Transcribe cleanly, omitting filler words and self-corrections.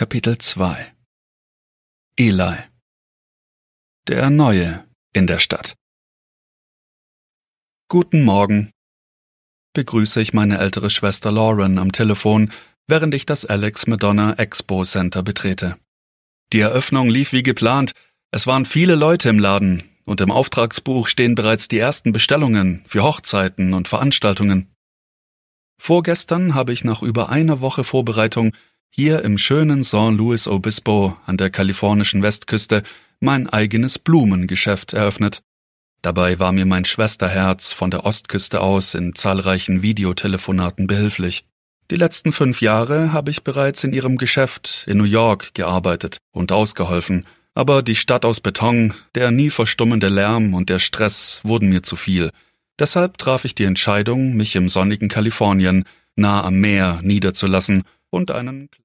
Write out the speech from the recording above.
Kapitel 2 Eli. Der Neue in der Stadt. Guten Morgen, begrüße ich meine ältere Schwester Lauren am Telefon, während ich das Alex Madonna Expo Center betrete. Die Eröffnung lief wie geplant, es waren viele Leute im Laden und im Auftragsbuch stehen bereits die ersten Bestellungen für Hochzeiten und Veranstaltungen. Vorgestern habe ich nach über einer Woche Vorbereitung hier im schönen San Luis Obispo an der kalifornischen Westküste mein eigenes Blumengeschäft eröffnet. Dabei war mir mein Schwesterherz von der Ostküste aus in zahlreichen Videotelefonaten behilflich. Die letzten 5 Jahre habe ich bereits in ihrem Geschäft in New York gearbeitet und ausgeholfen, aber die Stadt aus Beton, der nie verstummende Lärm und der Stress wurden mir zu viel. Deshalb traf ich die Entscheidung, mich im sonnigen Kalifornien, nah am Meer, niederzulassen und einen